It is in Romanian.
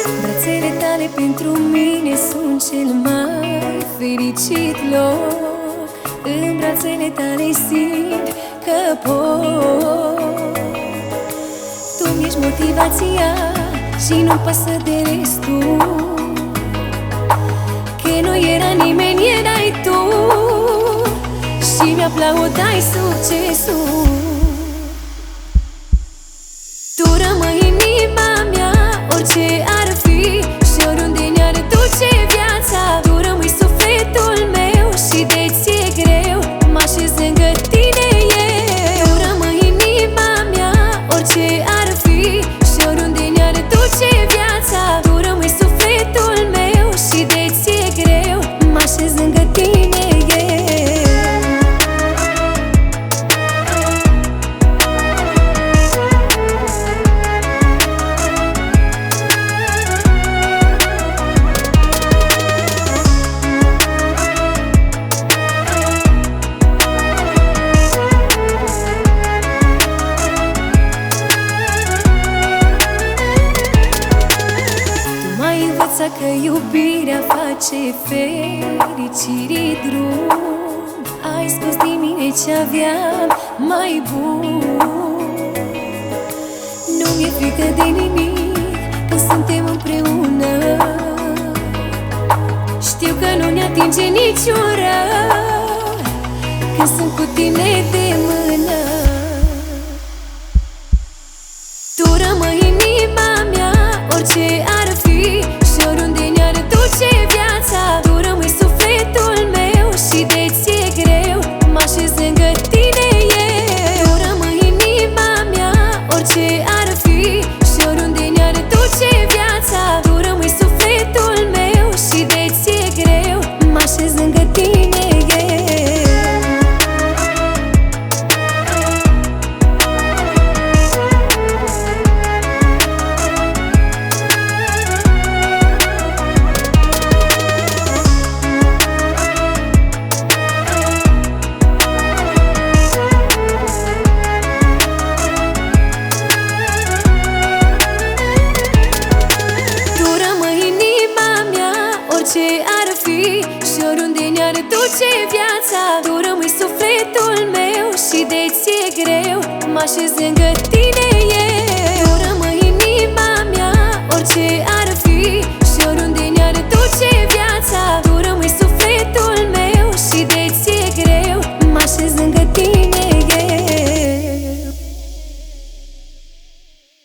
Brațele tale pentru mine sunt cel mai fericit loc. În brațele tale simt că pot. Tu mi-ești motivația și nu-mi pasă de restul, că nu era nimeni, erai tu și mi-aplaudai succesul. Tu rămâi în inima mea, orice ar fi și oriunde ne-ar duce viața. Tu rămâi sufletul meu și de ți-e greu, mă așez lângă tine eu. Tu rămâi în inima mea, orice ar fi și oriunde ne-ar duce viața. Tu rămâi sufletul meu și de ți-e greu, mă așez lângă tine eu. Că iubirea face fericirii drum. Ai scos din mine ce aveam mai bun. Nu mi-e frică de nimic când suntem împreună. Știu că nu ne atinge niciun rău când sunt cu tine de mână. Tu rămâi în inima mea, orice ar fi și oriunde ne-ar duce viața. Tu rămâi sufletul meu și de ți-e greu, mă așez lângă tine eu. Tu rămâi în inima mea, orice ar fi și oriunde ne-ar duce viața. Tu rămâi sufletul meu și de ți-e greu, mă așez lângă tine eu. Orice ar fi și oriunde ne-ar duce viața. Tu rămâi sufletul meu și de ți-e greu, mă așez lângă tine eu. Tu rămâi în inima mea, orice ar fi